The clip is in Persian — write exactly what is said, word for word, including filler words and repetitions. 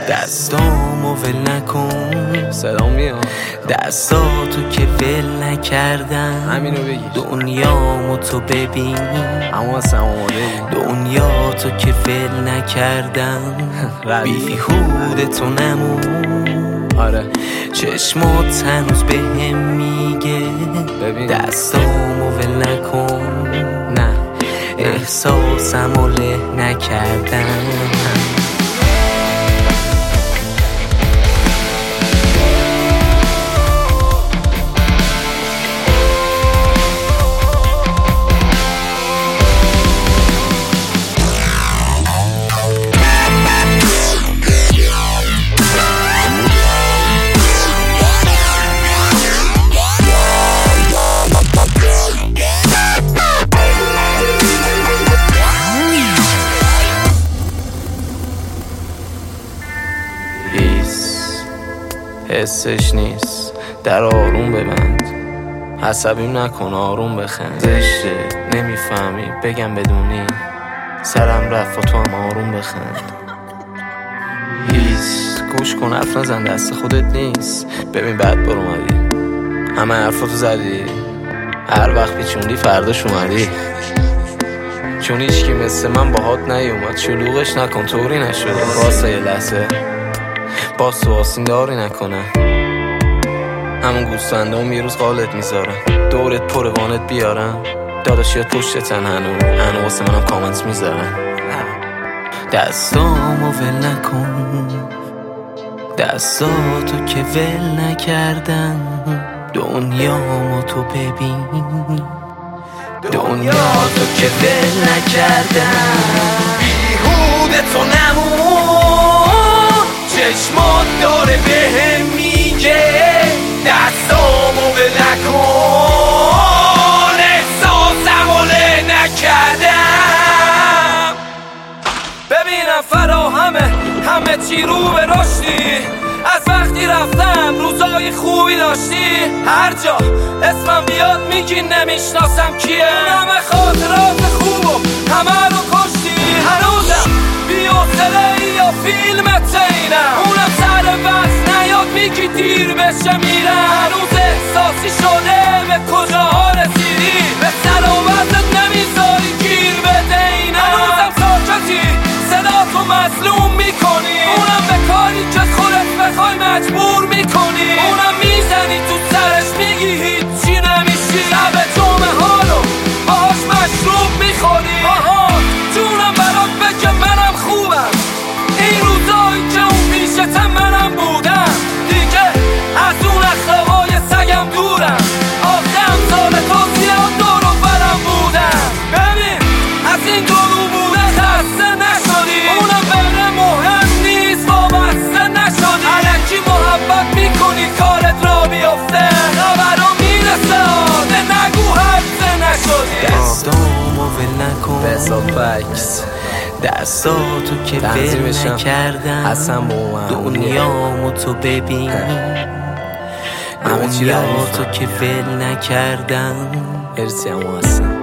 دستامو ول نکن، صدا میاد، دستاتو که ول نکردم، همینو بگی. دنیامو تو ببین، اما اصلا آماده دنیا تو که ول نکردم، بیهوده تو نمون. آره چشمات هنوز بهم میگه ببین دستامو ول نکن، نه احساسمو له نکردم. حسش نیست، در آروم ببند، عصبیم نکن، آروم بخند. زشته نمیفهمی بگم بدونی، سرم رفت و تو هم آروم بخند. هیس گوش کن، حرف نزن، دست خودت نیست. ببین بعد بار اومدی، همه حرفاتو زدی، هر وقت پیچوندی فرداش اومدی. چون هیچکی مثل من باهات نیومد، شلوغش نکن طوری نشده. واسه یه لحظه باز تو آسین داری نکنه، همون گوستنده هم یه روز قالت میذارن، دورت پروانت بیارن، داداشیات پشتتن، هنو هنو واسه منم کامنت میذارن. دستامو ول نکن، دستاتو که ول نکردم، دنیامو تو ببین، دنیا تو که ول نکردم، بیهوده تو نمون، چشمات داره بهم میگه دستامو ول نکن، احساسمو له نکردم. ببینم فراهمه همه چی رو به رشدی، از وقتی رفتم روزای خوبی داشتی، هر جا اسمم بیاد میگی نمیشناسم کیه، همه خاطرات خوبو همه رو کشتی، هنوزم بی‌حوصله یا فیلمت اینم، اونم سر بس نیاد میگی دیر بشه میرم، هنوز احساسی شده به کجاها رسیدی، به سر و وزت نمیذاری گیر بده اینم، هنوزم ساکتی صدا تو مظلوم میکنی، اونم به کاری که خودت بخوای مجبور میکنی، اونم میزنی تو سرش میگی هیچی نمیشی، لب جمعه ها رو باهاش مشروب میخوری، آها جونم برات بگه منم خوبم، این روزایی که اون پیشتم منم بودم، دیگه از اون اخلاقای سگم دورم، آخه امثال تو زیاد دور و برم بودم، ببین از این گروه بوده خسته نشدی، اونم بره مهم نیست وابسته نشدی، الکی محبت میکنی کارت را بیفته، خبرو میرسه آده نگو حرفه نشدی. دستامو ول نکن، بسا فکس، دستاتو که ول نکردم، حسن با من دنیامو تو ببین، همه چی دنیا تو که ول نکردم. مرسی اما حسن.